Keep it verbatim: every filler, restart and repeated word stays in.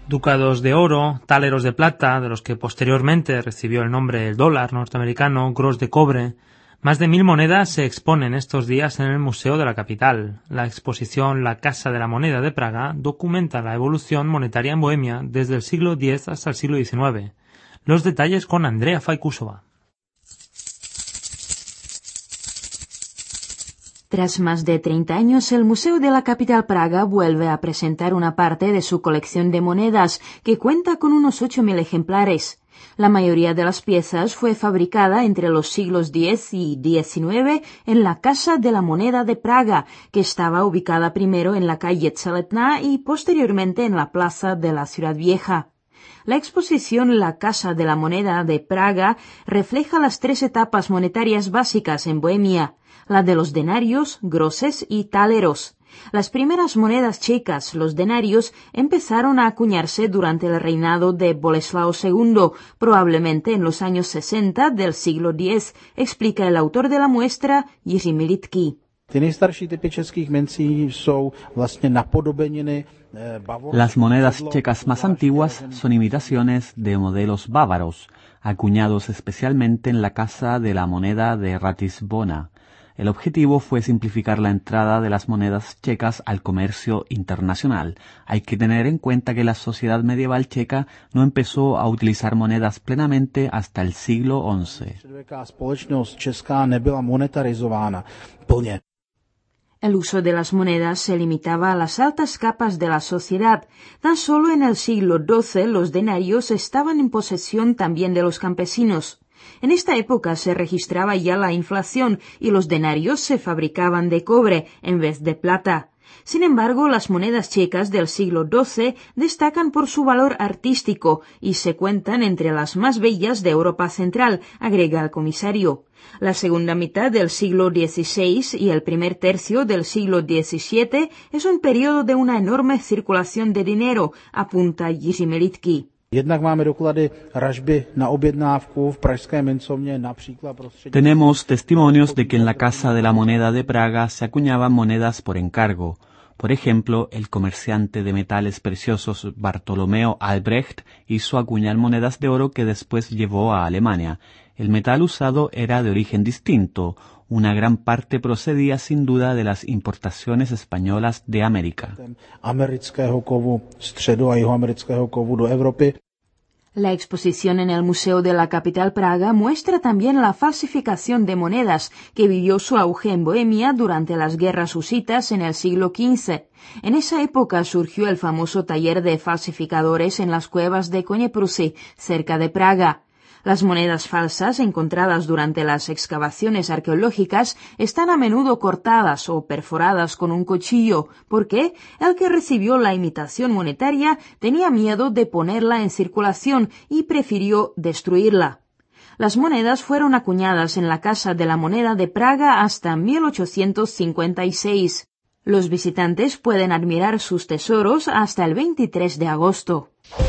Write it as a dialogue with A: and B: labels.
A: Ducados de oro, táleros de plata, de los que posteriormente recibió el nombre el dólar norteamericano, gros de cobre. Más de mil monedas se exponen estos días en el Museo de la Capital. La exposición La Casa de la Moneda de Praga documenta la evolución monetaria en Bohemia desde el siglo diez hasta el siglo diecinueve. Los detalles con Andrea Fajkusova.
B: Tras más de treinta años, el Museo de la Capital Praga vuelve a presentar una parte de su colección de monedas, que cuenta con unos ocho mil ejemplares. La mayoría de las piezas fue fabricada entre los siglos diez y diecinueve en la Casa de la Moneda de Praga, que estaba ubicada primero en la calle Celetná y posteriormente en la plaza de la Ciudad Vieja. La exposición La Casa de la Moneda de Praga refleja las tres etapas monetarias básicas en Bohemia, la de los denarios, groses y taleros. Las primeras monedas checas, los denarios, empezaron a acuñarse durante el reinado de Boleslao segundo, probablemente en los años sesenta del siglo diez, explica el autor de la muestra, Jiří Militky.
C: Las monedas checas más antiguas son imitaciones de modelos bávaros, acuñados especialmente en la Casa de la Moneda de Ratisbona. El objetivo fue simplificar la entrada de las monedas checas al comercio internacional. Hay que tener en cuenta que la sociedad medieval checa no empezó a utilizar monedas plenamente hasta el siglo once.
B: El uso de las monedas se limitaba a las altas capas de la sociedad. Tan solo en el siglo doce los denarios estaban en posesión también de los campesinos. En esta época se registraba ya la inflación y los denarios se fabricaban de cobre en vez de plata. Sin embargo, las monedas checas del siglo doce destacan por su valor artístico y se cuentan entre las más bellas de Europa Central, agrega el comisario. La segunda mitad del siglo dieciséis y el primer tercio del siglo diecisiete es un periodo de una enorme circulación de dinero, apunta Jiří Militky.
C: Tenemos testimonios de que en la Casa de la Moneda de Praga se acuñaban monedas por encargo. Por ejemplo, el comerciante de metales preciosos Bartolomeo Albrecht hizo acuñar monedas de oro que después llevó a Alemania. El metal usado era de origen distinto. Una gran parte procedía sin duda de las importaciones españolas de América.
B: La exposición en el Museo de la Capital Praga muestra también la falsificación de monedas, que vivió su auge en Bohemia durante las guerras husitas en el siglo quince. En esa época surgió el famoso taller de falsificadores en las cuevas de Koněprusy, cerca de Praga. Las monedas falsas encontradas durante las excavaciones arqueológicas están a menudo cortadas o perforadas con un cuchillo, porque el que recibió la imitación monetaria tenía miedo de ponerla en circulación y prefirió destruirla. Las monedas fueron acuñadas en la Casa de la Moneda de Praga hasta mil ochocientos cincuenta y seis. Los visitantes pueden admirar sus tesoros hasta el veintitrés de agosto.